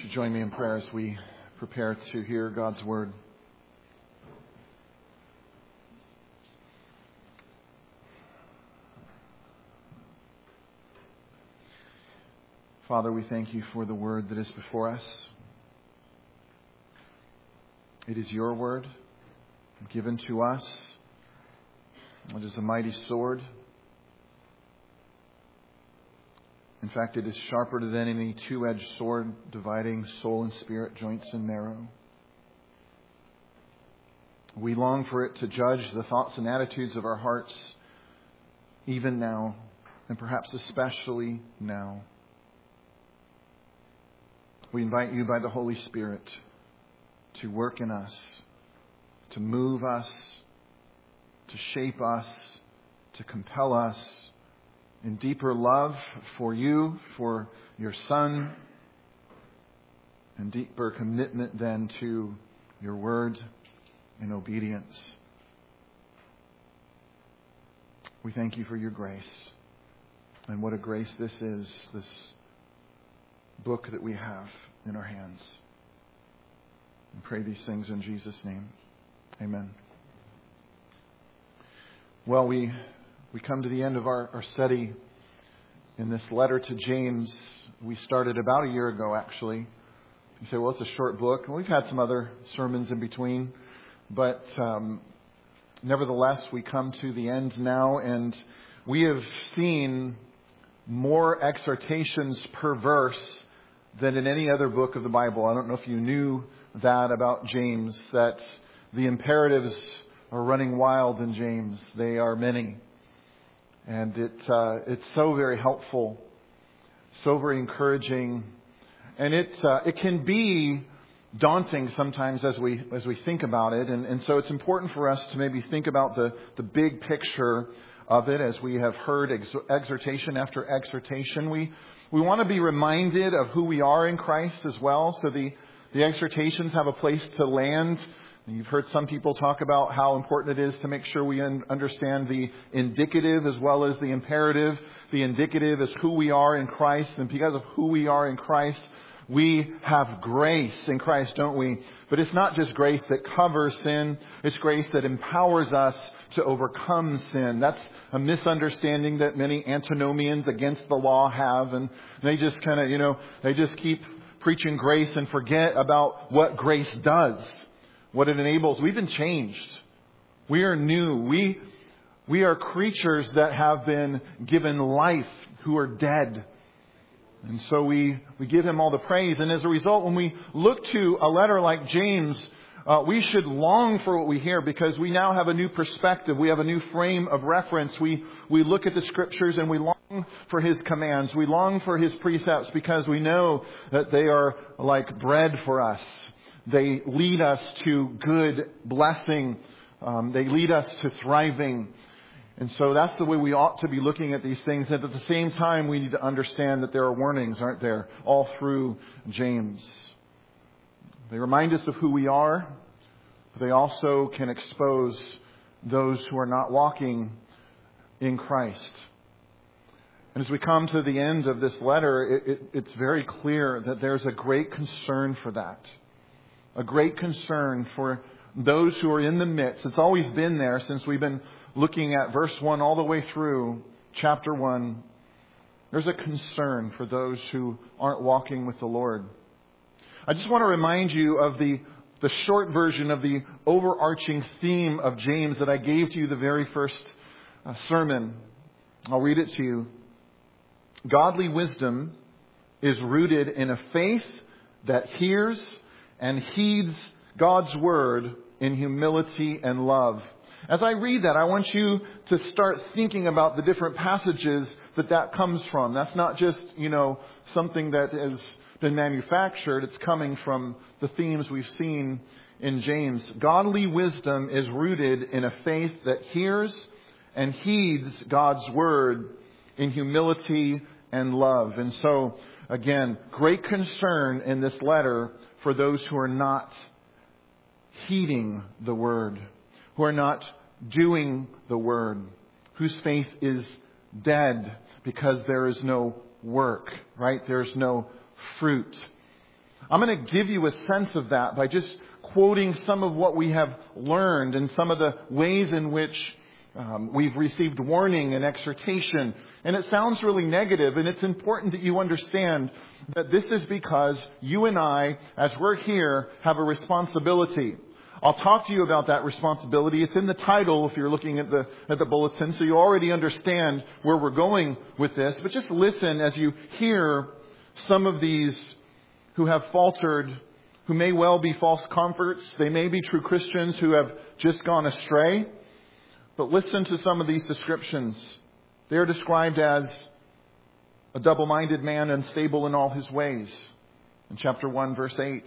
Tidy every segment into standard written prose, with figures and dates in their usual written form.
you join me in prayer as we prepare to hear God's Word? Father, we thank you for the Word that is before us. It is your Word given to us. It is a mighty sword. In fact, it is sharper than any two-edged sword, dividing soul and spirit, joints and marrow. We long for it to judge the thoughts and attitudes of our hearts, even now, and perhaps especially now. We invite you by the Holy Spirit to work in us, to move us, to shape us, to compel us in deeper love for you, for your Son, and deeper commitment then to your word and obedience. We thank you for your grace. And what a grace this is, this book that we have in our hands. And pray these things in Jesus' name. Amen. Well, we come to the end of our study in this letter to James. We started about a year ago, actually. You say, well, it's a short book. We've had some other sermons in between. But nevertheless, we come to the end now. And we have seen more exhortations per verse than in any other book of the Bible. I don't know if you knew that about James, that the imperatives are running wild in James. They are many. And it's so very helpful, so very encouraging. And it can be daunting sometimes as we think about it. And so it's important for us to maybe think about the big picture of it as we have heard exhortation after exhortation. We want to be reminded of who we are in Christ as well. So the exhortations have a place to land. You've heard some people talk about how important it is to make sure we understand the indicative as well as the imperative. The indicative is who we are in Christ, and because of who we are in Christ, we have grace in Christ, don't we? But it's not just grace that covers sin. It's grace that empowers us to overcome sin. That's a misunderstanding that many antinomians against the law have. And they just they just keep preaching grace and forget about what grace does, what it enables. We've been changed. We are new. We are creatures that have been given life, who are dead. And so we give Him all the praise. And as a result, when we look to a letter like James, we should long for what we hear, because we now have a new perspective. We have a new frame of reference. We look at the Scriptures and we long for His commands. We long for His precepts because we know that they are like bread for us. They lead us to good blessing. They lead us to thriving. And so that's the way we ought to be looking at these things. And at the same time, we need to understand that there are warnings, aren't there, all through James. They remind us of who we are, but they also can expose those who are not walking in Christ. And as we come to the end of this letter, it's very clear that there's a great concern for that. A great concern for those who are in the midst. It's always been there since we've been looking at verse 1 all the way through chapter 1. There's a concern for those who aren't walking with the Lord. I just want to remind you of the short version of the overarching theme of James that I gave to you the very first sermon. I'll read it to you. Godly wisdom is rooted in a faith that hears and heeds God's word in humility and love. As I read that, I want you to start thinking about the different passages that comes from. That's not just, something that has been manufactured. It's coming from the themes we've seen in James. Godly wisdom is rooted in a faith that hears and heeds God's word in humility and love. And so, again, great concern in this letter for those who are not heeding the word, who are not doing the word, whose faith is dead because there is no work, right? There's no fruit. I'm going to give you a sense of that by just quoting some of what we have learned and some of the ways in which we've received warning and exhortation. And it sounds really negative, and it's important that you understand that this is because you and I, as we're here, have a responsibility. I'll talk to you about that responsibility. It's in the title if you're looking at the bulletin, so you already understand where we're going with this. But just listen as you hear some of these who have faltered, who may well be false converts. They may be true Christians who have just gone astray. But listen to some of these descriptions. They are described as a double-minded man, unstable in all his ways. In chapter 1, verse 8.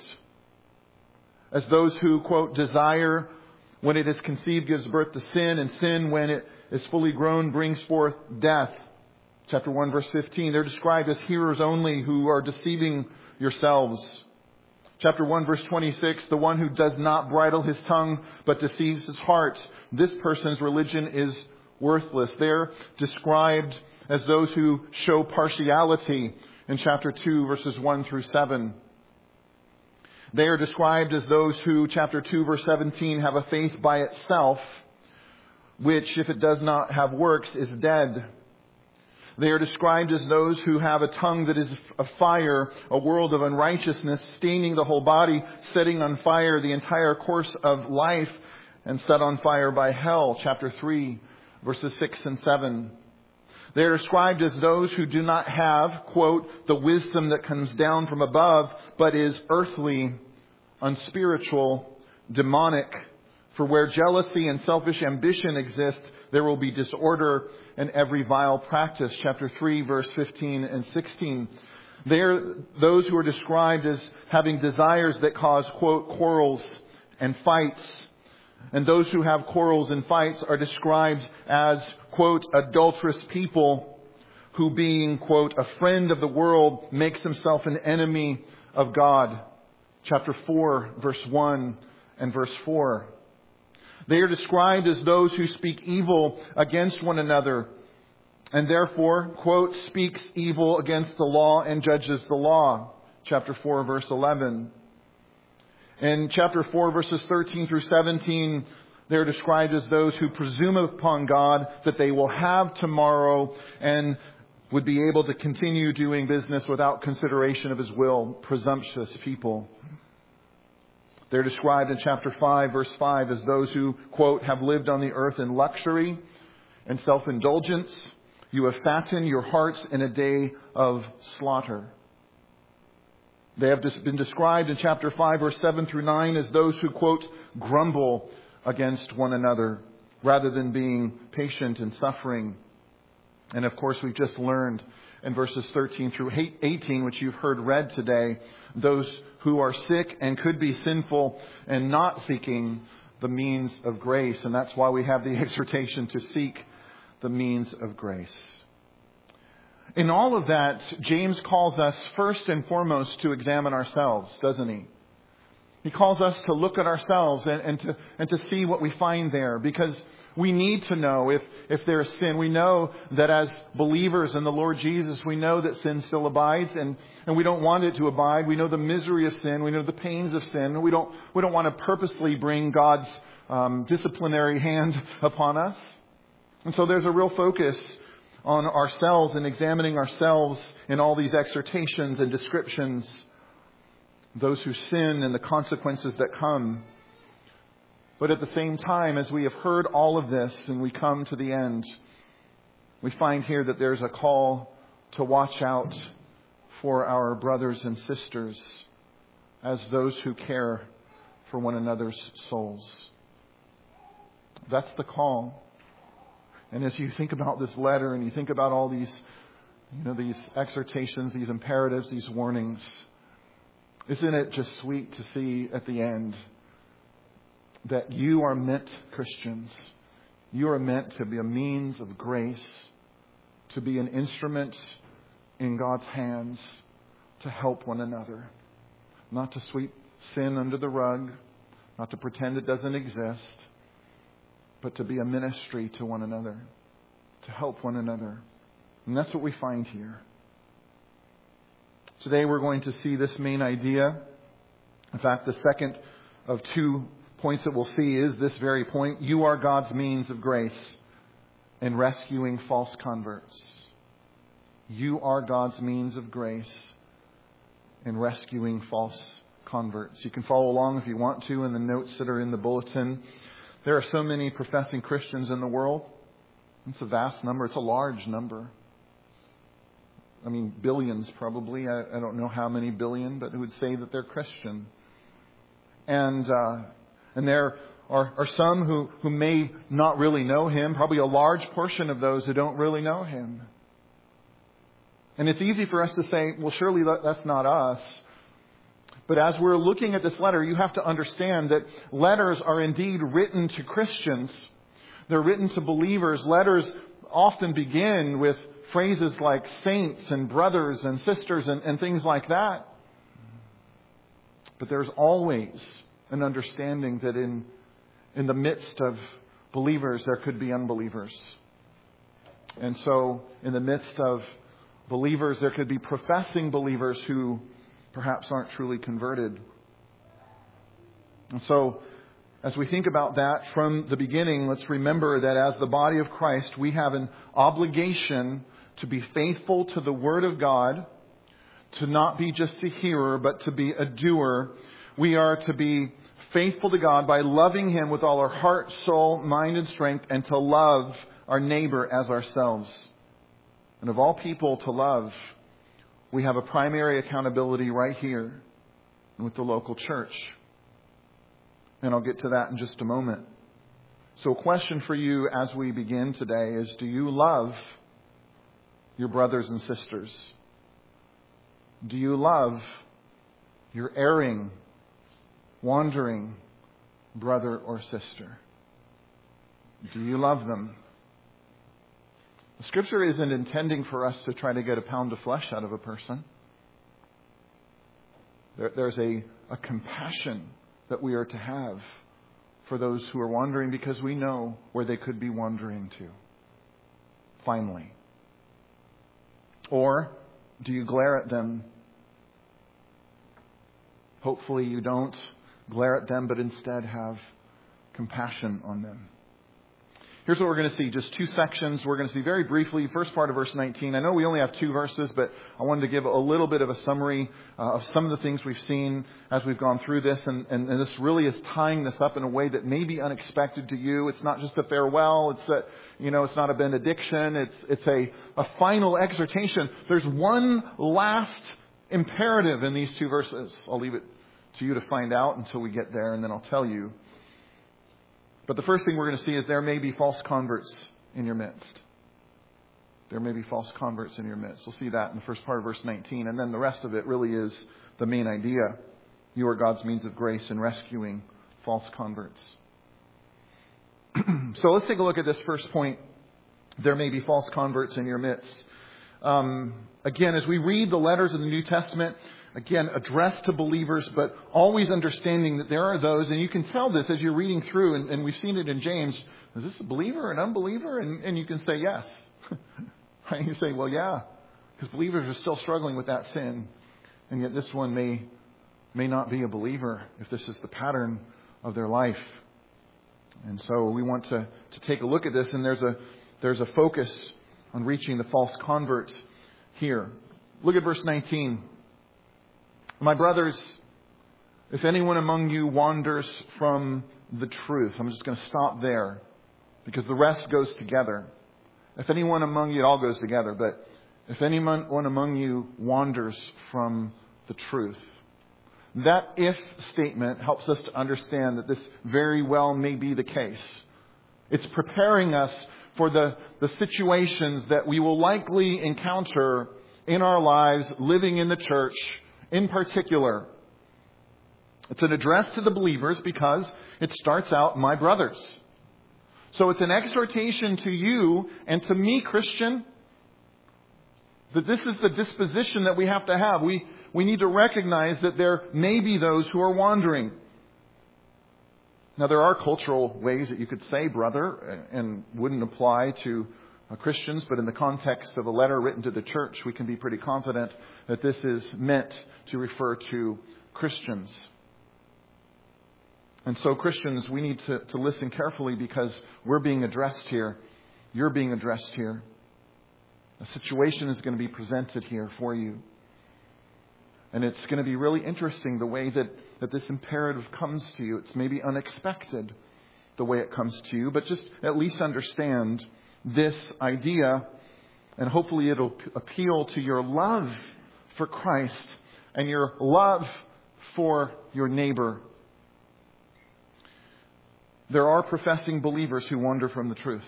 As those who, quote, desire when it is conceived gives birth to sin, and sin when it is fully grown brings forth death. Chapter 1, verse 15. They're described as hearers only who are deceiving yourselves. Chapter 1, verse 26. The one who does not bridle his tongue but deceives his heart. This person's religion is worthless. They're described as those who show partiality in chapter 2, verses 1 through 7. They are described as those who, chapter 2, verse 17, have a faith by itself, which, if it does not have works, is dead. They are described as those who have a tongue that is a fire, a world of unrighteousness, staining the whole body, setting on fire the entire course of life, and set on fire by hell. Chapter 3, verses 6 and 7. They are described as those who do not have, quote, the wisdom that comes down from above, but is earthly, unspiritual, demonic. For where jealousy and selfish ambition exist, there will be disorder and every vile practice. Chapter 3, verse 15 and 16. They are those who are described as having desires that cause, quote, quarrels and fights. And those who have quarrels and fights are described as, quote, adulterous people who, being, quote, a friend of the world, makes himself an enemy of God. Chapter 4, verse 1 and verse 4. They are described as those who speak evil against one another and therefore, quote, speaks evil against the law and judges the law. Chapter 4, verse 11. In chapter 4, verses 13 through 17, they're described as those who presume upon God that they will have tomorrow and would be able to continue doing business without consideration of His will. Presumptuous people. They're described in chapter 5, verse 5 as those who, quote, have lived on the earth in luxury and self-indulgence. You have fattened your hearts in a day of slaughter. They have been described in chapter 5, verse 7 through 9 as those who, quote, grumble against one another rather than being patient and suffering. And of course, we've just learned in verses 13 through 18, which you've heard read today, those who are sick and could be sinful and not seeking the means of grace. And that's why we have the exhortation to seek the means of grace. In all of that, James calls us first and foremost to examine ourselves, doesn't he? He calls us to look at ourselves and to see what we find there, because we need to know if there is sin. We know that as believers in the Lord Jesus, we know that sin still abides, and we don't want it to abide. We know the misery of sin. We know the pains of sin. We don't want to purposely bring God's disciplinary hand upon us. And so there's a real focus on ourselves and examining ourselves in all these exhortations and descriptions, those who sin and the consequences that come. But at the same time, as we have heard all of this and we come to the end, we find here that there's a call to watch out for our brothers and sisters as those who care for one another's souls. That's the call. And as you think about this letter and you think about all these, these exhortations, these imperatives, these warnings, isn't it just sweet to see at the end that you are meant, Christians, you are meant to be a means of grace, to be an instrument in God's hands to help one another, not to sweep sin under the rug, not to pretend it doesn't exist, but to be a ministry to one another, to help one another. And that's what we find here. Today we're going to see this main idea In fact, the second of 2 points that we'll see is this very point. You are God's means of grace in rescuing false converts. You are God's means of grace in rescuing false converts. You can follow along if you want to in the notes that are in the bulletin. There are so many professing Christians in the world. It's a vast number. It's a large number. I mean, billions probably. I don't know how many billion, but who would say that they're Christian. And there are some who may not really know Him. Probably a large portion of those who don't really know Him. And it's easy for us to say, well, surely that's not us. But as we're looking at this letter, you have to understand that letters are indeed written to Christians. They're written to believers. Letters often begin with phrases like saints and brothers and sisters and things like that. But there's always an understanding that in the midst of believers, there could be unbelievers. And so in the midst of believers, there could be professing believers who perhaps aren't truly converted. And so as we think about that from the beginning, let's remember that as the body of Christ, we have an obligation to be faithful to the Word of God, to not be just a hearer, but to be a doer. We are to be faithful to God by loving Him with all our heart, soul, mind, and strength, and to love our neighbor as ourselves. And of all people to love, we have a primary accountability right here with the local church. And I'll get to that in just a moment. So a question for you as we begin today is, do you love your brothers and sisters? Do you love your erring, wandering brother or sister? Do you love them? The Scripture isn't intending for us to try to get a pound of flesh out of a person. There's a compassion that we are to have for those who are wandering, because we know where they could be wandering to. Finally. Or do you glare at them? Hopefully you don't glare at them, but instead have compassion on them. Here's what we're going to see. Just 2 sections. We're going to see very briefly, first part of verse 19. I know we only have 2 verses, but I wanted to give a little bit of a summary of some of the things we've seen as we've gone through this. And this really is tying this up in a way that may be unexpected to you. It's not just a farewell. It's not a benediction. It's a final exhortation. There's one last imperative in these 2 verses. I'll leave it to you to find out until we get there, and then I'll tell you. But the first thing we're going to see is there may be false converts in your midst. There may be false converts in your midst. We'll see that in the first part of verse 19. And then the rest of it really is the main idea. You are God's means of grace in rescuing false converts. So let's take a look at this first point. There may be false converts in your midst. Again, as we read the letters of the New Testament, again, addressed to believers, but always understanding that there are those, and you can tell this as you're reading through, and we've seen it in James. Is this a believer or an unbeliever? And you can say yes. Right? You say, well, yeah, because believers are still struggling with that sin, and yet this one may not be a believer if this is the pattern of their life. And so we want to take a look at this, and there's a focus on reaching the false converts here. Look at verse 19. My brothers, if anyone among you wanders from the truth, I'm just going to stop there because the rest goes together. If anyone among you, it all goes together, but if anyone among you wanders from the truth, that if statement helps us to understand that this very well may be the case. It's preparing us for the situations that we will likely encounter in our lives living in the church. In particular, it's an address to the believers because it starts out, my brothers. So it's an exhortation to you and to me, Christian, that this is the disposition that we have to have. We need to recognize that there may be those who are wandering. Now, there are cultural ways that you could say brother and wouldn't apply to Christians, but in the context of a letter written to the church, we can be pretty confident that this is meant to refer to Christians. And so Christians, we need to listen carefully because we're being addressed here. You're being addressed here. A situation is going to be presented here for you. And it's going to be really interesting the way that this imperative comes to you. It's maybe unexpected the way it comes to you, but just at least understand this idea, and hopefully it'll appeal to your love for Christ and your love for your neighbor. There are professing believers who wander from the truth.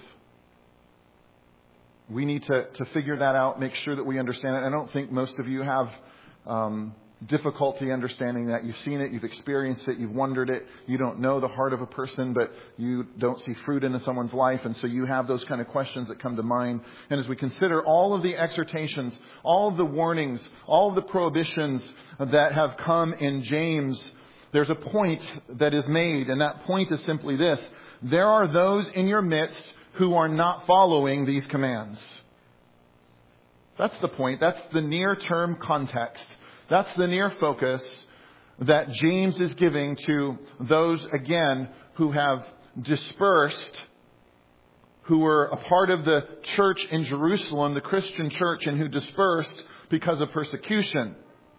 We need to figure that out, make sure that we understand it. I don't think most of you have difficulty understanding that. You've seen it, you've experienced it, you've wondered it. You don't know the heart of a person, but you don't see fruit in someone's life. And so you have those kind of questions that come to mind. And as we consider all of the exhortations, all of the warnings, all of the prohibitions that have come in James, there's a point that is made. And that point is simply this: there are those in your midst who are not following these commands. That's the point. That's the near-term context. That's the near focus that James is giving to those, again, who have dispersed, who were a part of the church in Jerusalem, the Christian church, and who dispersed because of persecution.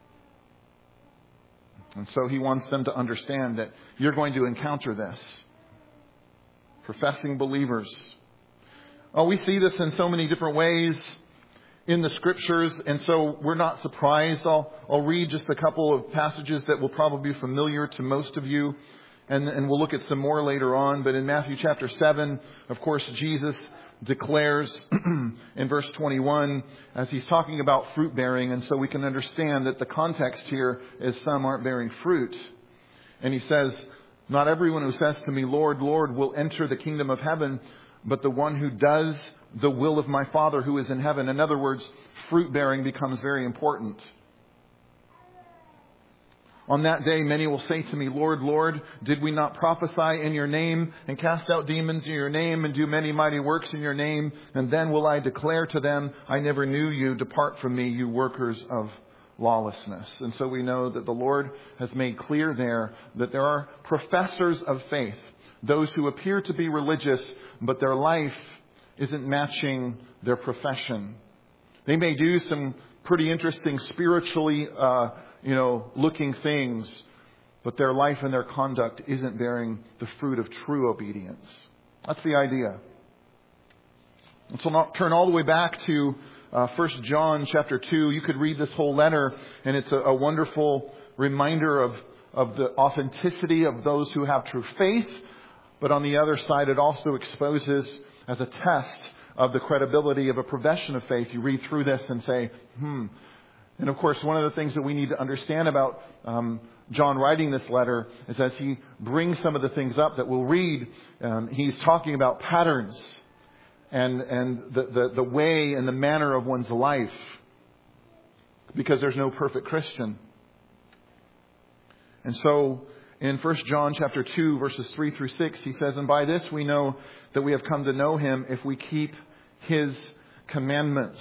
And so he wants them to understand that you're going to encounter this. Professing believers. Oh, we see this in so many different ways in the Scriptures, and so we're not surprised. I'll read just a couple of passages that will probably be familiar to most of you, and we'll look at some more later on. But in Matthew chapter 7, of course, Jesus declares in verse 21, as he's talking about fruit bearing, and so we can understand that the context here is some aren't bearing fruit. And he says, "Not everyone who says to me, 'Lord, Lord,' will enter the kingdom of heaven, but the one who does the will of my Father who is in heaven." In other words, fruit bearing becomes very important. "On that day, many will say to me, 'Lord, Lord, did we not prophesy in your name and cast out demons in your name and do many mighty works in your name?' And then will I declare to them, 'I never knew you. Depart from me, you workers of lawlessness.'" And so we know that the Lord has made clear there that there are professors of faith, those who appear to be religious, but their life isn't matching their profession. They may do some pretty interesting spiritually, looking things, but their life and their conduct isn't bearing the fruit of true obedience. That's the idea. And so now turn all the way back to 1 John chapter 2. You could read this whole letter, and it's a wonderful reminder of the authenticity of those who have true faith. But on the other side, it also exposes as a test of the credibility of a profession of faith. You read through this and say, And of course, one of the things that we need to understand about John writing this letter is as he brings some of the things up that we'll read, he's talking about patterns and the way and the manner of one's life, because there's no perfect Christian. And so in 1 John chapter 2, verses 3 through 6, he says, "And by this we know that we have come to know him if we keep his commandments.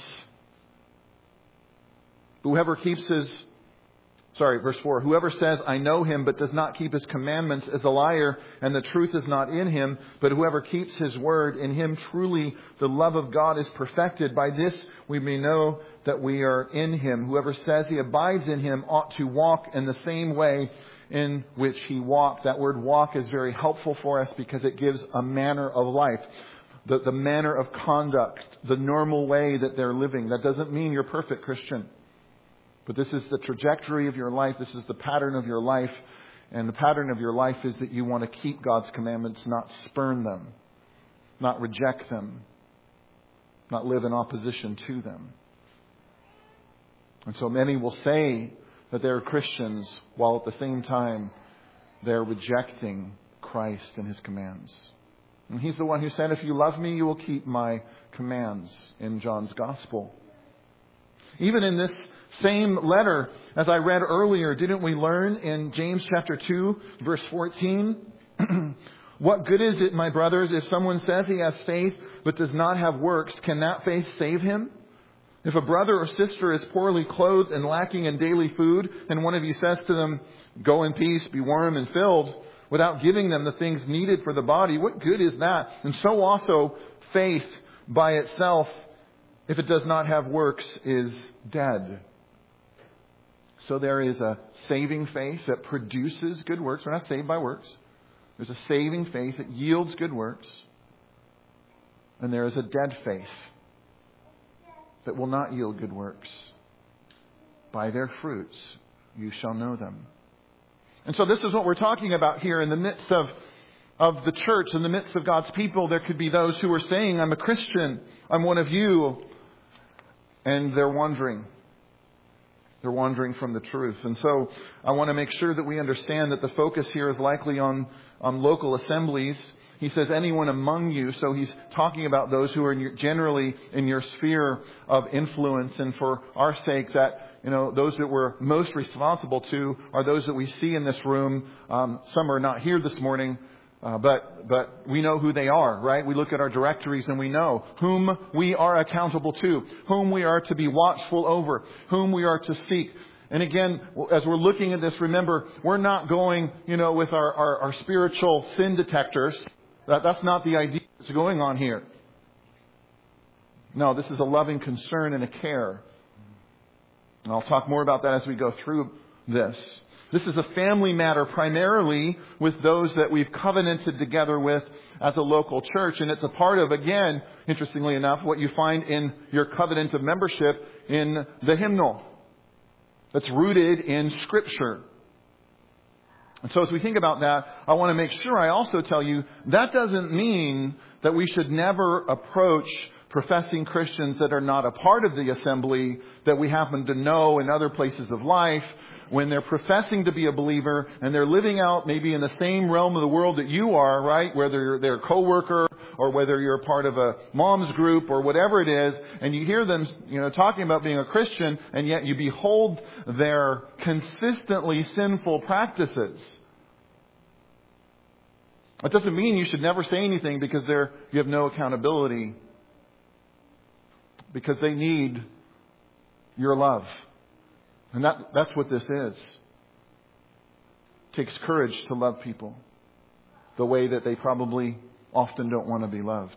Verse 4, whoever says, 'I know him,' but does not keep his commandments is a liar, and the truth is not in him. But whoever keeps his word, in him truly the love of God is perfected. By this we may know that we are in him. Whoever says he abides in him ought to walk in the same way in which he walked." That word walk is very helpful for us because it gives a manner of life, the manner of conduct, the normal way that they're living. That doesn't mean you're perfect, Christian. But this is the trajectory of your life. This is the pattern of your life. And the pattern of your life is that you want to keep God's commandments, not spurn them, not reject them, not live in opposition to them. And so many will say that they're Christians while at the same time they're rejecting Christ and his commands. And he's the one who said, "If you love me, you will keep my commands," in John's gospel. Even in this same letter, as I read earlier, didn't we learn in James chapter 2, verse 14? "What good is it, my brothers, if someone says he has faith but does not have works? Can that faith save him? If a brother or sister is poorly clothed and lacking in daily food, and one of you says to them, 'Go in peace, be warm and filled,' without giving them the things needed for the body, what good is that? And so also faith by itself, if it does not have works, is dead. So there is a saving faith that produces good works. We're not saved by works. There's a saving faith that yields good works. And there is a dead faith that will not yield good works. By their fruits you shall know them. And so this is what we're talking about here in the midst of the church, in the midst of God's people. There could be those who are saying, I'm a Christian, I'm one of you. And they're wandering. They're wandering from the truth. And so I want to make sure that we understand that the focus here is likely on local assemblies. He says anyone among you. So he's talking about those who are generally in your sphere of influence. And for our sake, that those that we're most responsible to are those that we see in this room. Some are not here this morning. But we know who they are, right? We look at our directories and we know whom we are accountable to, whom we are to be watchful over, whom we are to seek. And again, as we're looking at this, remember, we're not going, with our spiritual sin detectors. That's not the idea that's going on here. No, this is a loving concern and a care. And I'll talk more about that as we go through this. This is a family matter primarily with those that we've covenanted together with as a local church. And it's a part of, again, interestingly enough, what you find in your covenant of membership in the hymnal. That's rooted in Scripture. And so as we think about that, I want to make sure I also tell you that doesn't mean that we should never approach professing Christians that are not a part of the assembly that we happen to know in other places of life. When they're professing to be a believer and they're living out maybe in the same realm of the world that you are, right? Whether they're a coworker or whether you're a part of a mom's group or whatever it is, and you hear them, talking about being a Christian, and yet you behold their consistently sinful practices. It doesn't mean you should never say anything because you have no accountability. Because they need your love. And that's what this is. It takes courage to love people the way that they probably often don't want to be loved.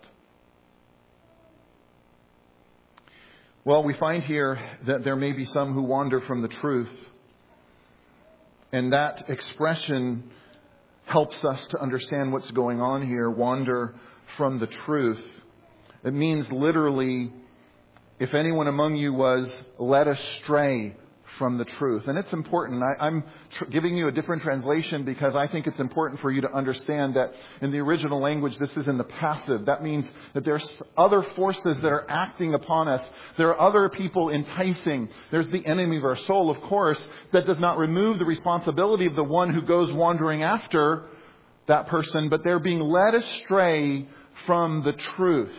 Well, we find here that there may be some who wander from the truth. And that expression helps us to understand what's going on here. Wander from the truth. It means literally, if anyone among you was led astray from the truth. And it's important. I'm giving you a different translation because I think it's important for you to understand that in the original language, this is in the passive. That means that there's other forces that are acting upon us. There are other people enticing. There's the enemy of our soul, of course. That does not remove the responsibility of the one who goes wandering after that person, but they're being led astray from the truth.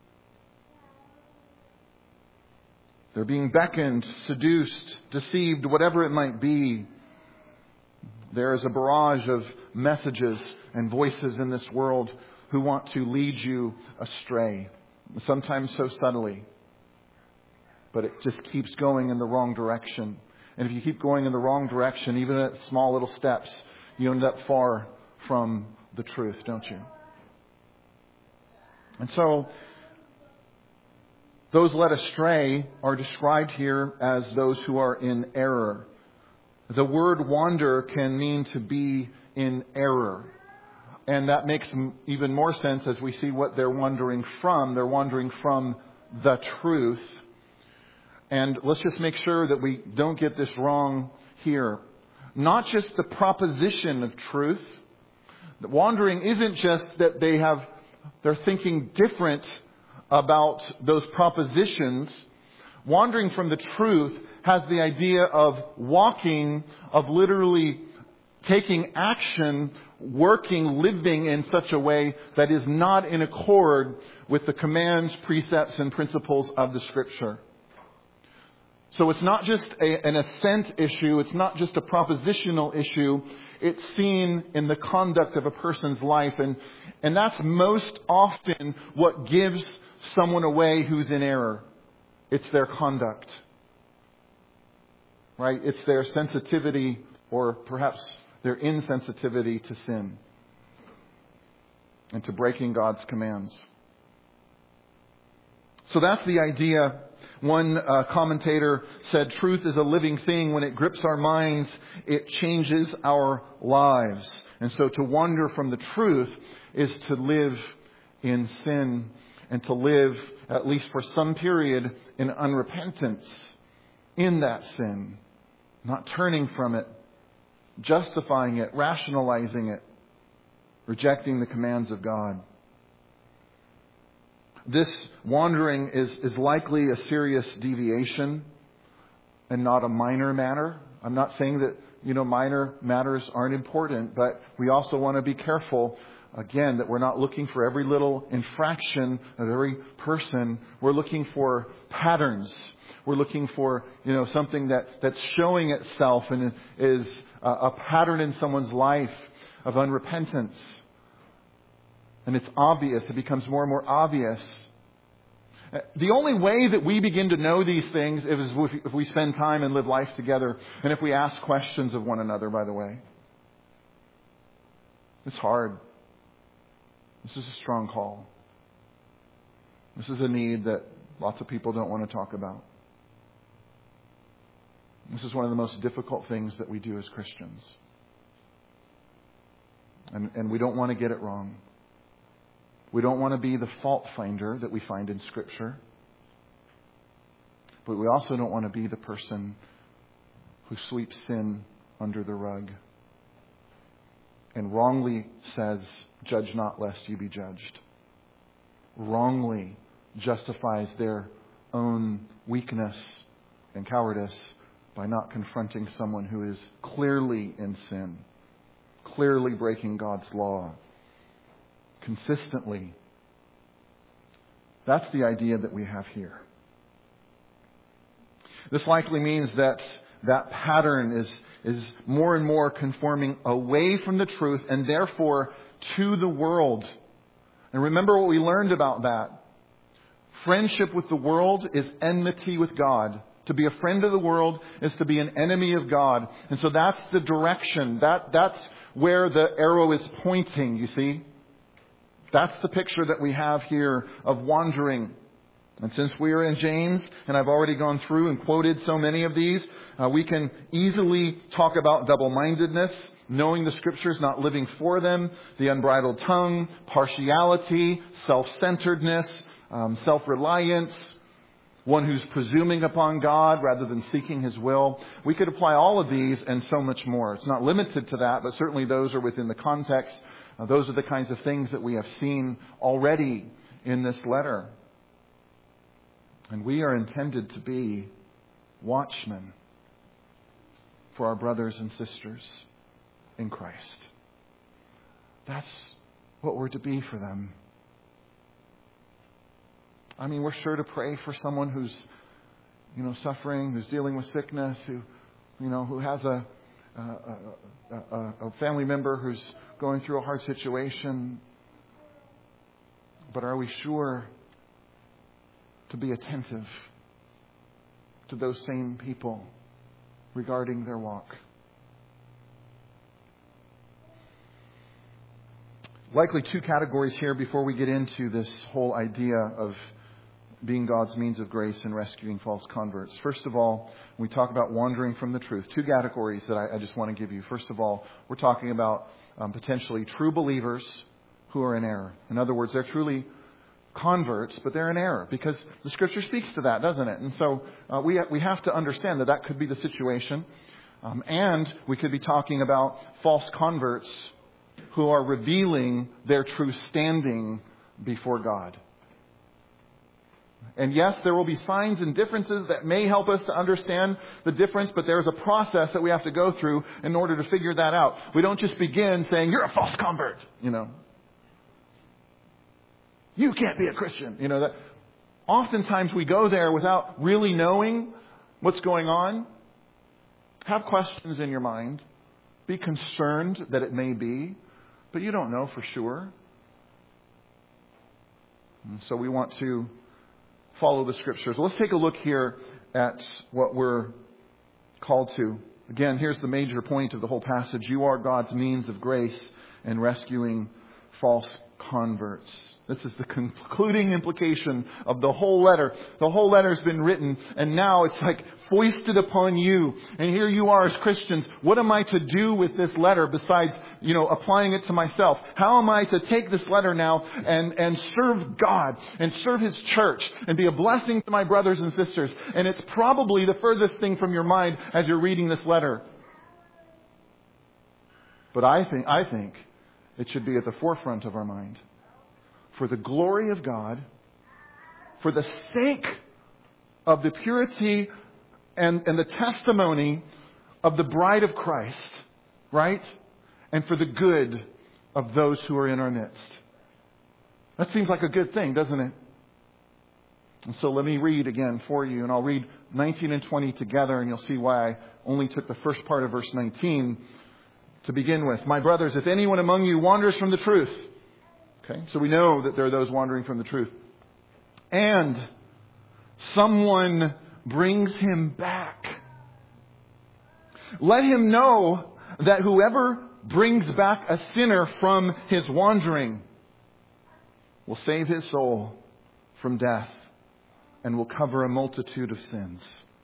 They're being beckoned, seduced, deceived, whatever it might be. There is a barrage of messages and voices in this world who want to lead you astray. Sometimes so subtly. But it just keeps going in the wrong direction. And if you keep going in the wrong direction, even at small little steps, you end up far from the truth, don't you? And so those led astray are described here as those who are in error. The word wander can mean to be in error. And that makes even more sense as we see what they're wandering from. They're wandering from the truth. And let's just make sure that we don't get this wrong here. Not just the proposition of truth. The wandering isn't just that they're thinking different about those propositions. Wandering from the truth has the idea of walking, of literally taking action, working, living in such a way that is not in accord with the commands, precepts, and principles of the Scripture. So it's not just an assent issue. It's not just a propositional issue. It's seen in the conduct of a person's life. And that's most often what gives someone away who's in error. It's their conduct. Right? It's their sensitivity or perhaps their insensitivity to sin and to breaking God's commands. So that's the idea. One commentator said, truth is a living thing. When it grips our minds, it changes our lives. And so to wander from the truth is to live in sin and to live, at least for some period, in unrepentance in that sin, not turning from it, justifying it, rationalizing it, rejecting the commands of God. This wandering is likely a serious deviation and not a minor matter. I'm not saying that, minor matters aren't important, but we also want to be careful, again, that we're not looking for every little infraction of every person. We're looking for patterns. We're looking for, something that's showing itself and is a pattern in someone's life of unrepentance. And it's obvious. It becomes more and more obvious. The only way that we begin to know these things is if we spend time and live life together. And if we ask questions of one another, by the way. It's hard. This is a strong call. This is a need that lots of people don't want to talk about. This is one of the most difficult things that we do as Christians. And we don't want to get it wrong. We don't want to be the fault finder that we find in Scripture. But we also don't want to be the person who sweeps sin under the rug and wrongly says, judge not lest you be judged. Wrongly justifies their own weakness and cowardice by not confronting someone who is clearly in sin, clearly breaking God's law, consistently. That's the idea that we have here. This likely means that pattern is more and more conforming away from the truth and therefore to the world. And remember what we learned about that. Friendship with the world is enmity with God. To be a friend of the world is to be an enemy of God. And so that's the direction. That's where the arrow is pointing, you see. That's the picture that we have here of wandering. And since we are in James, and I've already gone through and quoted so many of these, we can easily talk about double-mindedness, knowing the Scriptures, not living for them, the unbridled tongue, partiality, self-centeredness, self-reliance, one who's presuming upon God rather than seeking His will. We could apply all of these and so much more. It's not limited to that, but certainly those are within the context. Those are the kinds of things that we have seen already in this letter. And we are intended to be watchmen for our brothers and sisters in Christ. That's what we're to be for them. I mean, we're sure to pray for someone who's, suffering, who's dealing with sickness, who has a family member who's going through a hard situation. But are we sure to be attentive to those same people regarding their walk? Likely two categories here before we get into this whole idea of being God's means of grace and rescuing false converts. First of all, when we talk about wandering from the truth, two categories that I just want to give you. First of all, we're talking about potentially true believers who are in error. In other words, they're truly converts, but they're in error because the Scripture speaks to that, doesn't it? And so we have to understand that could be the situation. And we could be talking about false converts who are revealing their true standing before God. And yes, there will be signs and differences that may help us to understand the difference, but there's a process that we have to go through in order to figure that out. We don't just begin saying, you're a false convert, You can't be a Christian. That oftentimes we go there without really knowing what's going on. Have questions in your mind. Be concerned that it may be, but you don't know for sure. And so we want to follow the Scriptures. Let's take a look here at what we're called to Again, here's the major point of the whole passage. You are God's means of grace and rescuing false converts. This is the concluding implication of the whole letter. The whole letter has been written, and now it's like foisted upon you. And here you are as Christians. What am I to do with this letter besides, applying it to myself? How am I to take this letter now and serve God and serve His church and be a blessing to my brothers and sisters? And it's probably the furthest thing from your mind as you're reading this letter. But I think it should be at the forefront of our mind. For the glory of God, for the sake of the purity and the testimony of the bride of Christ, right? And for the good of those who are in our midst. That seems like a good thing, doesn't it? And so let me read again for you, and I'll read 19 and 20 together, and you'll see why I only took the first part of verse 19 to begin with. My brothers, if anyone among you wanders from the truth. Okay, so we know that there are those wandering from the truth. And someone brings him back. Let him know that whoever brings back a sinner from his wandering will save his soul from death and will cover a multitude of sins.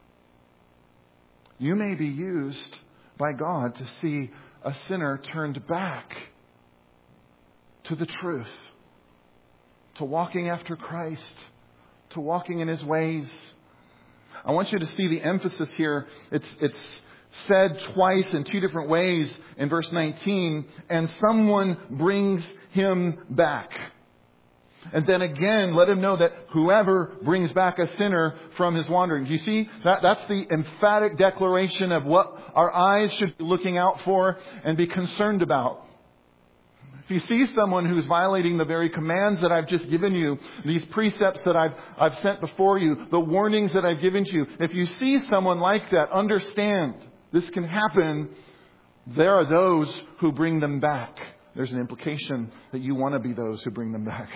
You may be used by God to see a sinner turned back to the truth, to walking after Christ, to walking in His ways. I want you to see the emphasis here. It's said twice in two different ways in verse 19, and someone brings him back. And then again, let him know that whoever brings back a sinner from his wandering. Do you see? That's the emphatic declaration of what our eyes should be looking out for and be concerned about. If you see someone who's violating the very commands that I've just given you, these precepts that I've sent before you, the warnings that I've given to you, if you see someone like that, understand this can happen. There are those who bring them back. There's an implication that you want to be those who bring them back.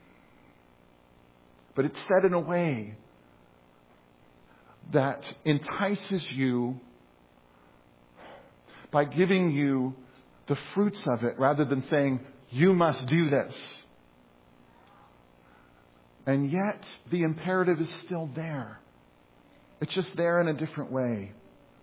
But it's said in a way that entices you by giving you the fruits of it rather than saying, you must do this. And yet the imperative is still there. It's just there in a different way.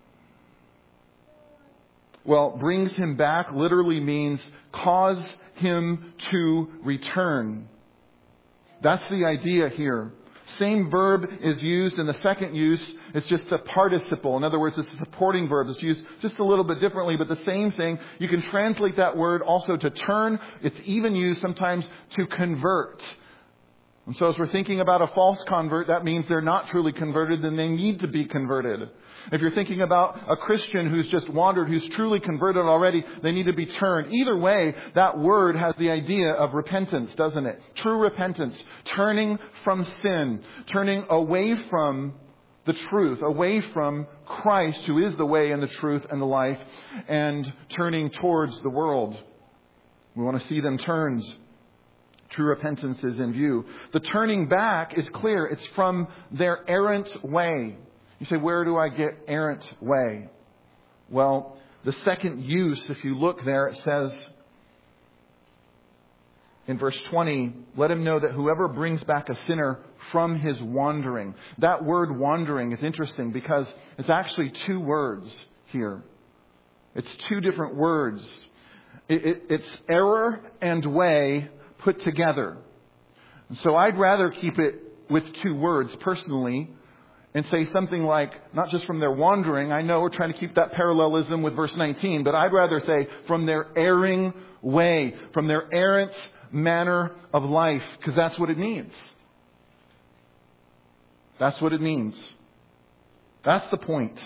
Well, brings him back literally means cause him to return. That's the idea here. Same verb is used in the second use. It's just a participle. In other words, it's a supporting verb. It's used just a little bit differently, but the same thing. You can translate that word also to turn. It's even used sometimes to convert. And so as we're thinking about a false convert, that means they're not truly converted and they need to be converted. If you're thinking about a Christian who's just wandered, who's truly converted already, they need to be turned. Either way, that word has the idea of repentance, doesn't it? True repentance. Turning from sin. Turning away from the truth. Away from Christ, who is the way and the truth and the life. And turning towards the world. We want to see them turned. True repentance is in view. The turning back is clear. It's from their errant way. You say, where do I get errant way? Well, the second use, if you look there, it says in verse 20, let him know that whoever brings back a sinner from his wandering. That word wandering is interesting because it's actually two words here. It's two different words. It's error and way put together. And so I'd rather keep it with two words personally and say something like, not just from their wandering. I know we're trying to keep that parallelism with verse 19, but I'd rather say from their erring way, from their errant manner of life, because that's what it means. That's what it means. That's the point.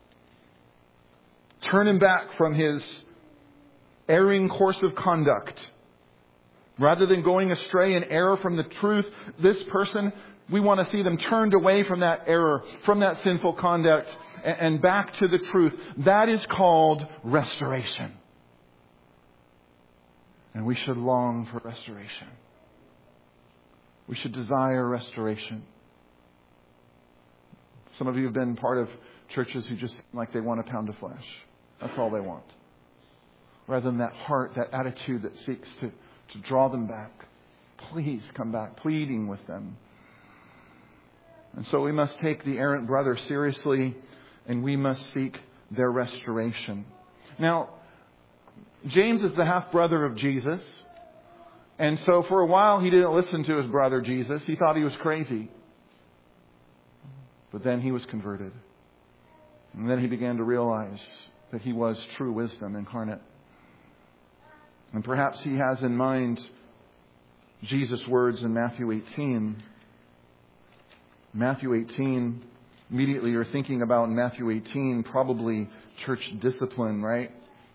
Turn him back from his erring course of conduct. Rather than going astray in error from the truth, this person, we want to see them turned away from that error, from that sinful conduct, and back to the truth. That is called restoration. And we should long for restoration. We should desire restoration. Some of you have been part of churches who just seem like they want a pound of flesh. That's all they want. Rather than that heart, that attitude that seeks to draw them back. Please come back, pleading with them. And so we must take the errant brother seriously, and we must seek their restoration. Now, James is the half-brother of Jesus. And so for a while he didn't listen to his brother Jesus. He thought he was crazy. But then he was converted. And then he began to realize that he was true wisdom incarnate. And perhaps he has in mind Jesus' words in Matthew 18. Matthew 18, immediately you're thinking about in Matthew 18, probably church discipline, right?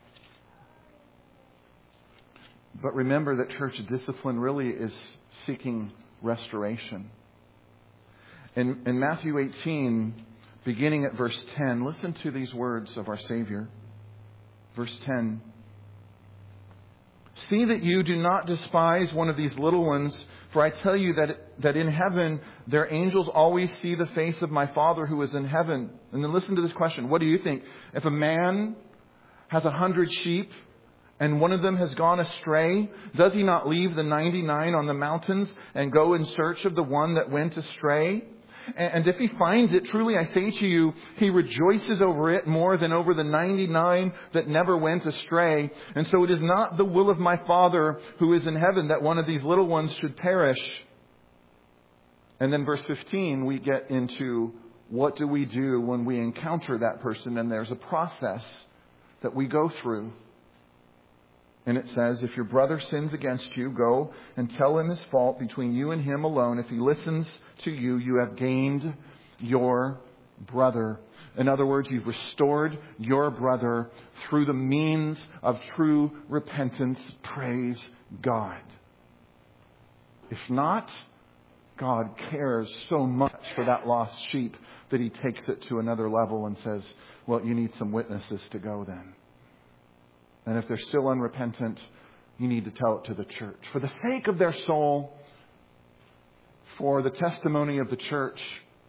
But remember that church discipline really is seeking restoration. In Matthew 18, beginning at verse 10, listen to these words of our Savior. Verse 10. See that you do not despise one of these little ones, for I tell you that in heaven their angels always see the face of my Father who is in heaven. And then listen to this question. What do you think? If a man has 100 sheep and one of them has gone astray, does he not leave the 99 on the mountains and go in search of the one that went astray? And if he finds it, truly I say to you, he rejoices over it more than over the 99 that never went astray. And so it is not the will of my Father who is in heaven that one of these little ones should perish. And then verse 15, we get into what do we do when we encounter that person. And there's a process that we go through. And it says, if your brother sins against you, go and tell him his fault between you and him alone. If he listens to you, you have gained your brother. In other words, you've restored your brother through the means of true repentance. Praise God. If not, God cares so much for that lost sheep that he takes it to another level and says, well, you need some witnesses to go then. And if they're still unrepentant, you need to tell it to the church. For the sake of their soul, for the testimony of the church,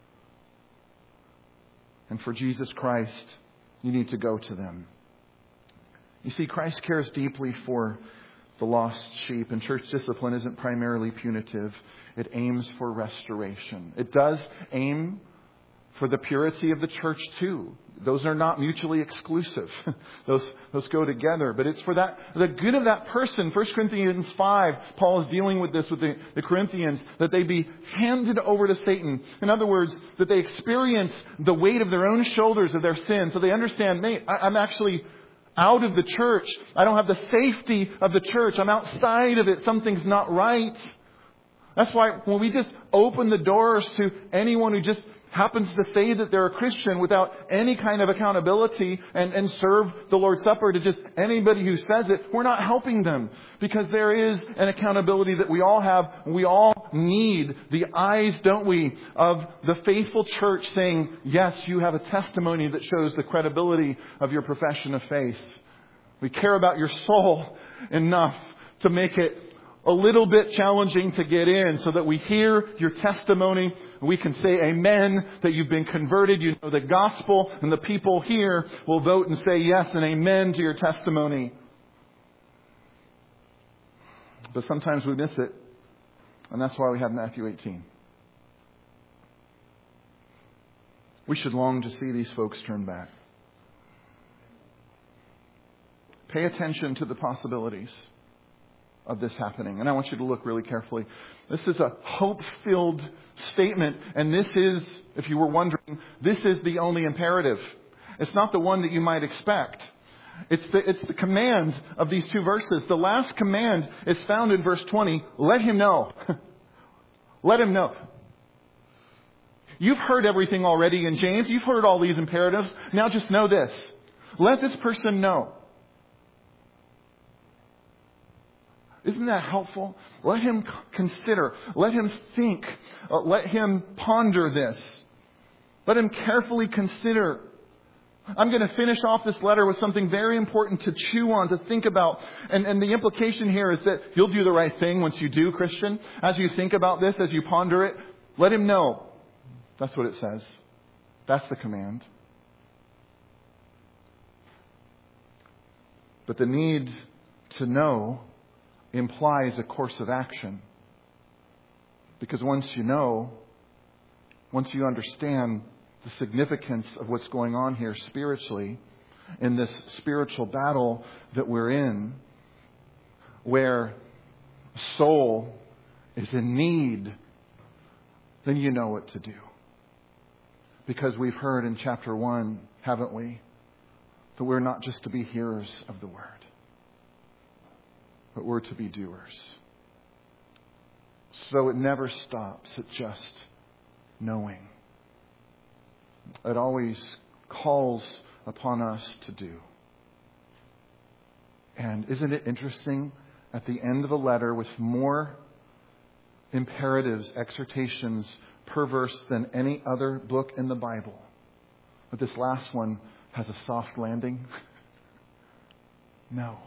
and for Jesus Christ, you need to go to them. You see, Christ cares deeply for the lost sheep, and church discipline isn't primarily punitive. It aims for restoration. It does aim for the purity of the church too. Those are not mutually exclusive. Those go together. But it's for the good of that person. 1 Corinthians 5, Paul is dealing with this with the Corinthians, that they be handed over to Satan. In other words, that they experience the weight of their own shoulders of their sin. So they understand, mate, I'm actually out of the church. I don't have the safety of the church. I'm outside of it. Something's not right. That's why when we just open the doors to anyone who just happens to say that they're a Christian without any kind of accountability and serve the Lord's Supper to just anybody who says it, we're not helping them. Because there is an accountability that we all have. We all need the eyes, don't we, of the faithful church saying, yes, you have a testimony that shows the credibility of your profession of faith. We care about your soul enough to make it a little bit challenging to get in so that we hear your testimony. We can say amen, that you've been converted. You know the gospel, and the people here will vote and say yes and amen to your testimony. But sometimes we miss it. And that's why we have Matthew 18. We should long to see these folks turn back. Pay attention to the possibilities of this happening. And I want you to look really carefully. This is a hope-filled statement. And this is, if you were wondering, this is the only imperative. It's not the one that you might expect. It's the command of these two verses. The last command is found in verse 20. Let him know. Let him know. You've heard everything already in James. You've heard all these imperatives. Now just know this. Let this person know. Isn't that helpful? Let him consider. Let him think. Let him ponder this. Let him carefully consider. I'm going to finish off this letter with something very important to chew on, to think about. And the implication here is that you'll do the right thing once you do, Christian. As you think about this, as you ponder it, let him know. That's what it says. That's the command. But the need to know implies a course of action. Because once you know, once you understand the significance of what's going on here spiritually, in this spiritual battle that we're in, where soul is in need, then you know what to do. Because we've heard in chapter 1, haven't we, that we're not just to be hearers of the word, but we're to be doers. So it never stops at just knowing. It always calls upon us to do. And isn't it interesting, at the end of the letter, with more imperatives, exhortations per verse than any other book in the Bible, but this last one has a soft landing? No.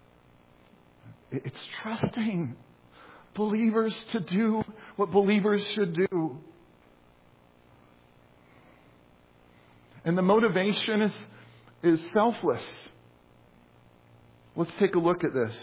It's trusting believers to do what believers should do. And the motivation is selfless. Let's take a look at this.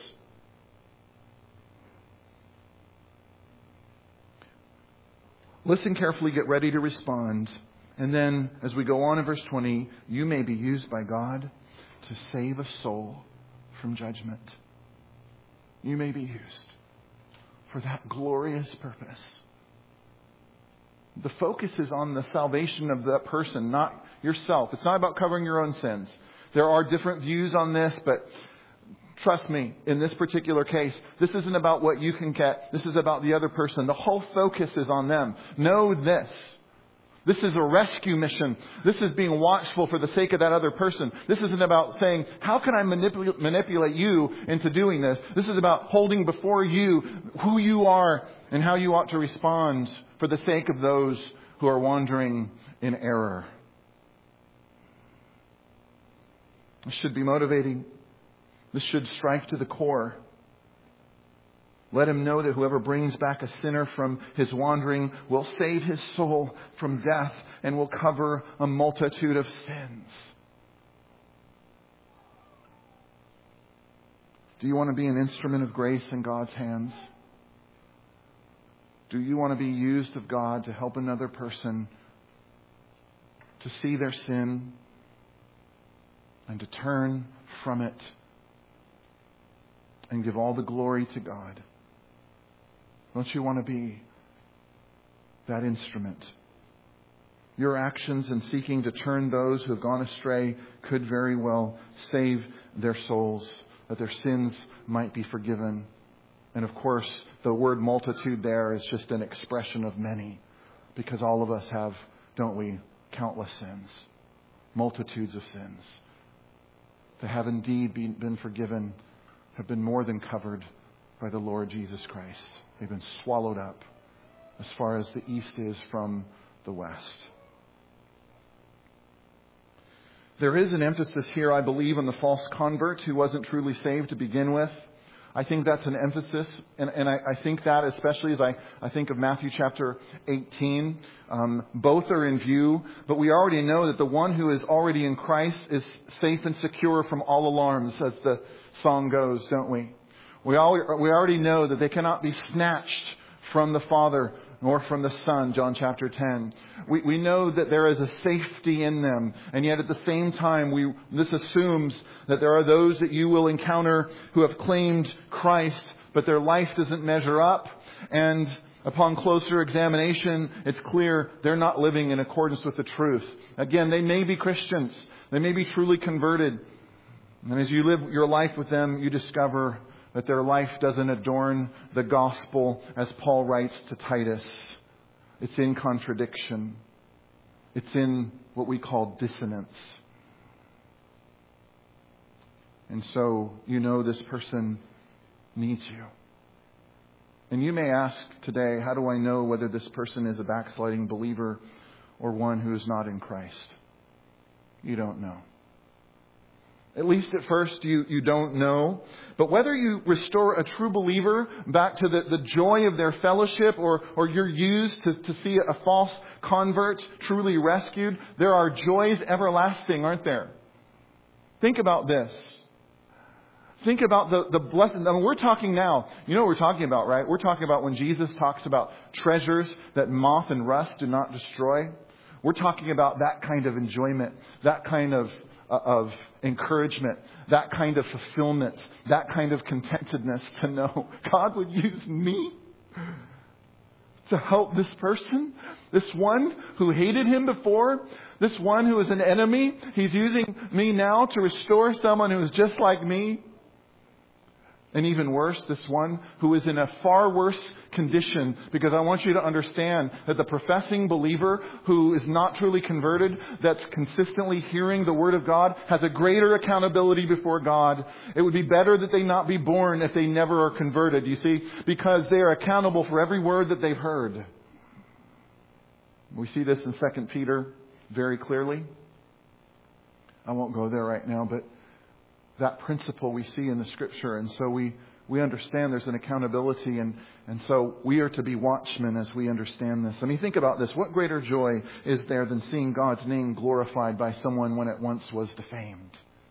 Listen carefully, get ready to respond. And then, as we go on in verse 20, you may be used by God to save a soul from judgment. You may be used for that glorious purpose. The focus is on the salvation of that person, not yourself. It's not about covering your own sins. There are different views on this, but trust me, in this particular case, this isn't about what you can get. This is about the other person. The whole focus is on them. Know this. This is a rescue mission. This is being watchful for the sake of that other person. This isn't about saying, how can I manipulate you into doing this? This is about holding before you who you are and how you ought to respond for the sake of those who are wandering in error. This should be motivating. This should strike to the core. Let him know that whoever brings back a sinner from his wandering will save his soul from death and will cover a multitude of sins. Do you want to be an instrument of grace in God's hands? Do you want to be used of God to help another person to see their sin and to turn from it and give all the glory to God? Don't you want to be that instrument? Your actions in seeking to turn those who have gone astray could very well save their souls, that their sins might be forgiven. And of course, the word multitude there is just an expression of many, because all of us have, don't we, countless sins, multitudes of sins. They have indeed been forgiven, have been more than covered by the Lord Jesus Christ. They've been swallowed up as far as the east is from the west. There is an emphasis here, I believe, on the false convert who wasn't truly saved to begin with. I think that's an emphasis, and I think that especially as I think of Matthew chapter 18. Both are in view, but we already know that the one who is already in Christ is safe and secure from all alarms, as the song goes, don't we? We already know that they cannot be snatched from the Father nor from the Son, John chapter 10. We know that there is a safety in them. And yet at the same time, this assumes that there are those that you will encounter who have claimed Christ, but their life doesn't measure up. And upon closer examination, it's clear they're not living in accordance with the truth. Again, they may be Christians. They may be truly converted. And as you live your life with them, you discover that their life doesn't adorn the gospel, as Paul writes to Titus. It's in contradiction. It's in what we call dissonance. And so you know this person needs you. And you may ask today, how do I know whether this person is a backsliding believer or one who is not in Christ? You don't know. At least at first you don't know. But whether you restore a true believer back to the joy of their fellowship or you're used to see a false convert truly rescued, there are joys everlasting, aren't there? Think about this. Think about the blessed. I mean, we're talking now. You know what we're talking about, right? We're talking about when Jesus talks about treasures that moth and rust do not destroy. We're talking about that kind of enjoyment, that kind of encouragement, that kind of fulfillment, that kind of contentedness to know God would use me to help this person, this one who hated Him before, this one who is an enemy. He's using me now to restore someone who is just like me. And even worse, this one who is in a far worse condition, because I want you to understand that the professing believer who is not truly converted, that's consistently hearing the Word of God, has a greater accountability before God. It would be better that they not be born if they never are converted, you see, because they are accountable for every word that they've heard. We see this in 2 Peter very clearly. I won't go there right now, but that principle we see in the Scripture. And so we understand there's an accountability. And so we are to be watchmen as we understand this. I mean, think about this. What greater joy is there than seeing God's name glorified by someone when it once was defamed?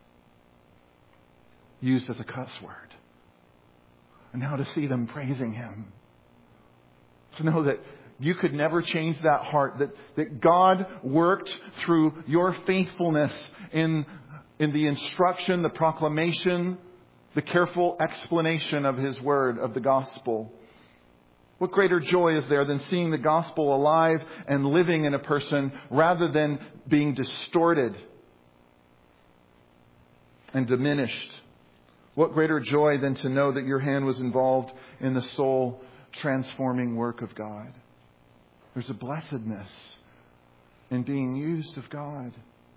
Used as a cuss word. And now to see them praising Him. To know that you could never change that heart. That God worked through your faithfulness in the instruction, the proclamation, the careful explanation of His Word, of the gospel. What greater joy is there than seeing the gospel alive and living in a person rather than being distorted and diminished? What greater joy than to know that your hand was involved in the soul transforming work of God? There's a blessedness in being used of God.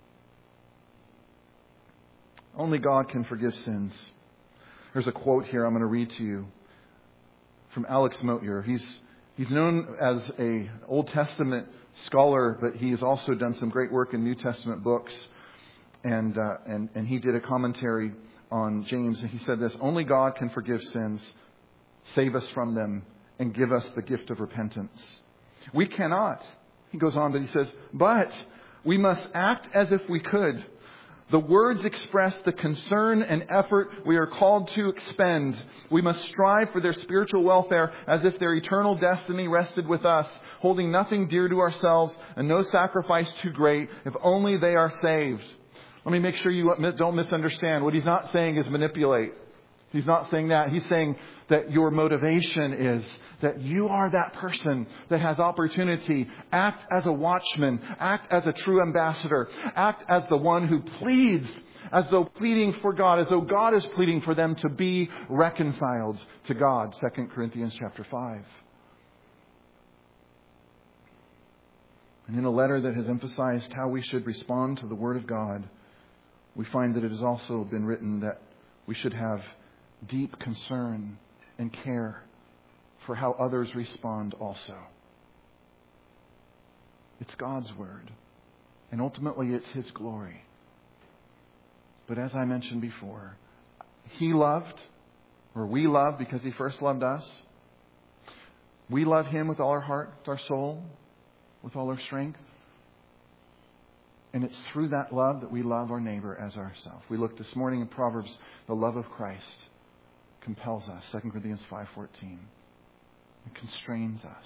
Only God can forgive sins. There's a quote here I'm going to read to you from Alex Motyer. He's known as an Old Testament scholar, but he has also done some great work in New Testament books. And he did a commentary on James, and he said this: only God can forgive sins, save us from them, and give us the gift of repentance. We cannot. He goes on, but he says, but we must act as if we could. The words express the concern and effort we are called to expend. We must strive for their spiritual welfare as if their eternal destiny rested with us, holding nothing dear to ourselves and no sacrifice too great, if only they are saved. Let me make sure you don't misunderstand. What he's not saying is manipulate. He's not saying that. He's saying that your motivation is that you are that person that has opportunity. Act as a watchman. Act as a true ambassador. Act as the one who pleads, as though pleading for God, as though God is pleading for them to be reconciled to God. 2 Corinthians chapter 5. And in a letter that has emphasized how we should respond to the Word of God, we find that it has also been written that we should have deep concern and care for how others respond also. It's God's Word. And ultimately it's His glory. But as I mentioned before, He loved, or we love because He first loved us. We love Him with all our heart, with our soul, with all our strength. And it's through that love that we love our neighbor as ourselves. We looked this morning in Proverbs, the love of Christ compels us. 2 Corinthians 5:14. It constrains us.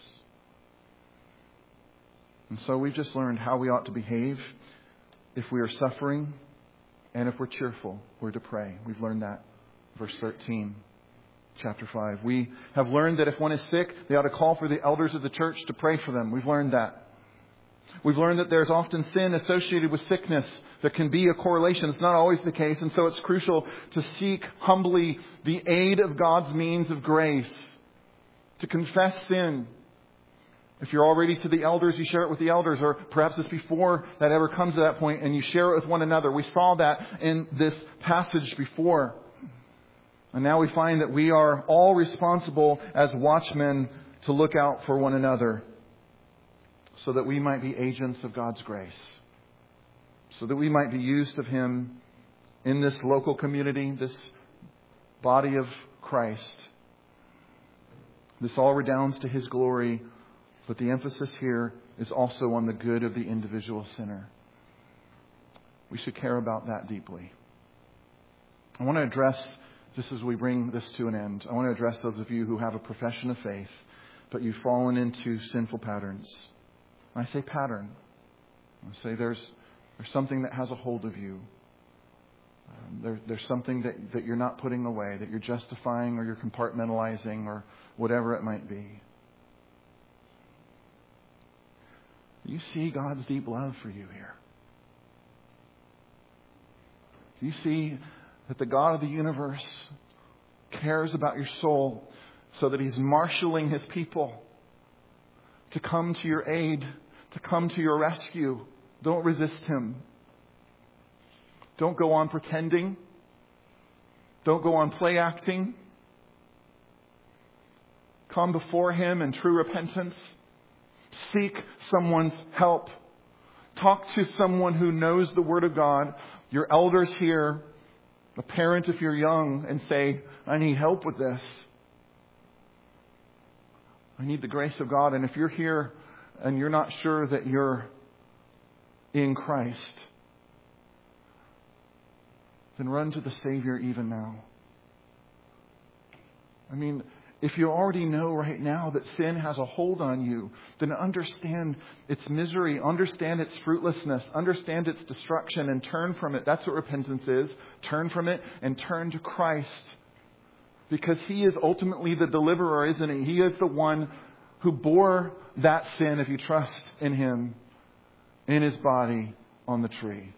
And so we've just learned how we ought to behave if we are suffering and if we're cheerful. We're to pray. We've learned that. Verse 13, chapter 5. We have learned that if one is sick, they ought to call for the elders of the church to pray for them. We've learned that. We've learned that there's often sin associated with sickness. There can be a correlation. It's not always the case. And so it's crucial to seek humbly the aid of God's means of grace. To confess sin. If you're already to the elders, you share it with the elders. Or perhaps it's before that ever comes to that point and you share it with one another. We saw that in this passage before. And now we find that we are all responsible as watchmen to look out for one another, so that we might be agents of God's grace, so that we might be used of Him in this local community, this body of Christ. This all redounds to His glory, but the emphasis here is also on the good of the individual sinner. We should care about that deeply. I want to address, just as we bring this to an end, I want to address those of you who have a profession of faith, but you've fallen into sinful patterns. I say pattern. I say there's something that has a hold of you. There's something that you're not putting away, that you're justifying or you're compartmentalizing or whatever it might be. Do you see God's deep love for you here? Do you see that the God of the universe cares about your soul so that He's marshaling His people to come to your aid, to come to your rescue? Don't resist Him. Don't go on pretending. Don't go on play acting. Come before Him in true repentance. Seek someone's help. Talk to someone who knows the Word of God. Your elders here, a parent if you're young, and say, I need help with this. I need the grace of God. And if you're here and you're not sure that you're in Christ, then run to the Savior even now. I mean, if you already know right now that sin has a hold on you, then understand its misery, understand its fruitlessness, understand its destruction, and turn from it. That's what repentance is. Turn from it and turn to Christ. Because He is ultimately the deliverer, isn't He? He is the one who bore that sin, if you trust in Him, in His body on the tree.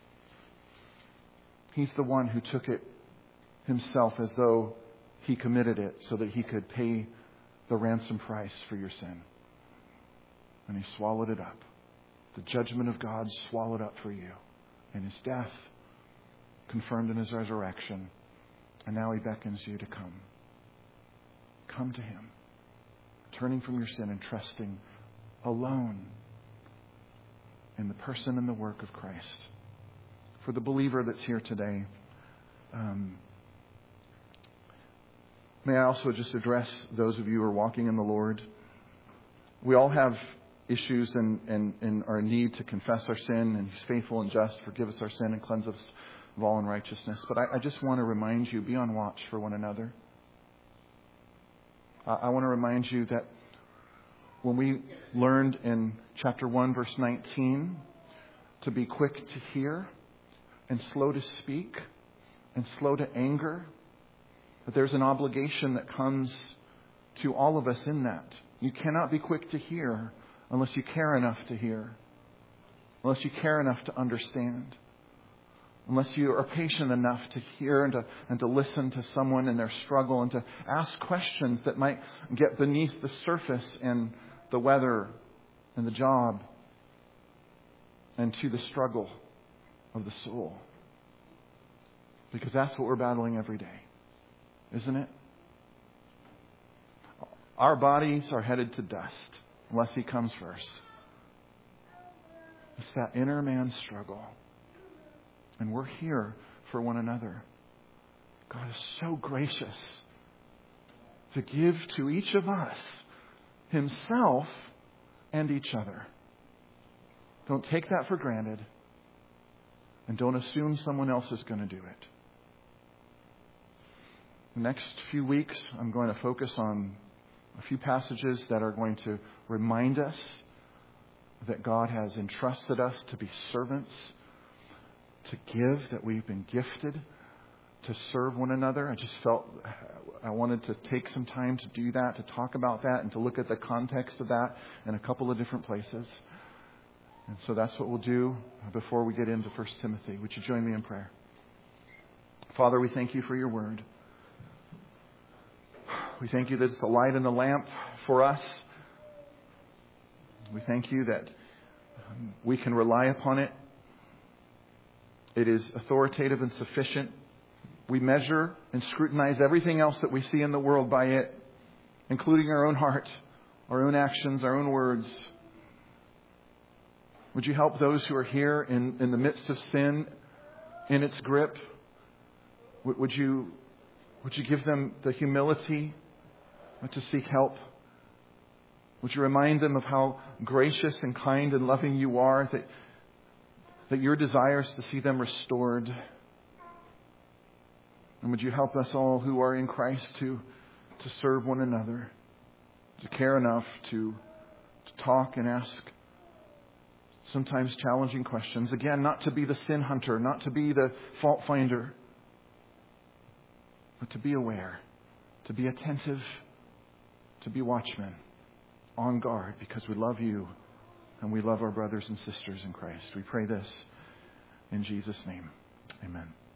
He's the one who took it Himself as though He committed it so that He could pay the ransom price for your sin. And He swallowed it up. The judgment of God swallowed up for you. And His death confirmed in His resurrection. And now He beckons you to come. Come to Him. Turning from your sin and trusting alone in the person and the work of Christ. For the believer that's here today, may I also just address those of you who are walking in the Lord. We all have issues and our need to confess our sin, and He's faithful and just, forgive us our sin and cleanse us of all unrighteousness. But I just want to remind you, be on watch for one another. I want to remind you that when we learned in chapter 1, verse 19, to be quick to hear and slow to speak and slow to anger, that there's an obligation that comes to all of us in that. You cannot be quick to hear unless you care enough to hear, unless you care enough to understand, unless you are patient enough to hear and to listen to someone in their struggle and to ask questions that might get beneath the surface and the weather and the job and to the struggle of the soul. Because that's what we're battling every day, isn't it? Our bodies are headed to dust unless He comes first. It's that inner man struggle. And we're here for one another. God is so gracious to give to each of us Himself and each other. Don't take that for granted. And don't assume someone else is going to do it. The next few weeks, I'm going to focus on a few passages that are going to remind us that God has entrusted us to be servants, to give, that we've been gifted to serve one another. I just felt I wanted to take some time to do that, to talk about that, and to look at the context of that in a couple of different places. And so that's what we'll do before we get into 1 Timothy. Would you join me in prayer? Father, we thank You for Your word. We thank You that it's the light and the lamp for us. We thank You that we can rely upon it. It is authoritative and sufficient. We measure and scrutinize everything else that we see in the world by it, including our own heart, our own actions, our own words. Would You help those who are here in the midst of sin, in its grip? Would you give them the humility to seek help? Would you remind them of how gracious and kind and loving you are, that your desire is to see them restored? And would you help us all who are in Christ to serve one another, to care enough to talk and ask sometimes challenging questions. Again, not to be the sin hunter, not to be the fault finder, but to be aware, to be attentive, to be watchmen, on guard, because we love you and we love our brothers and sisters in Christ. We pray this in Jesus' name. Amen.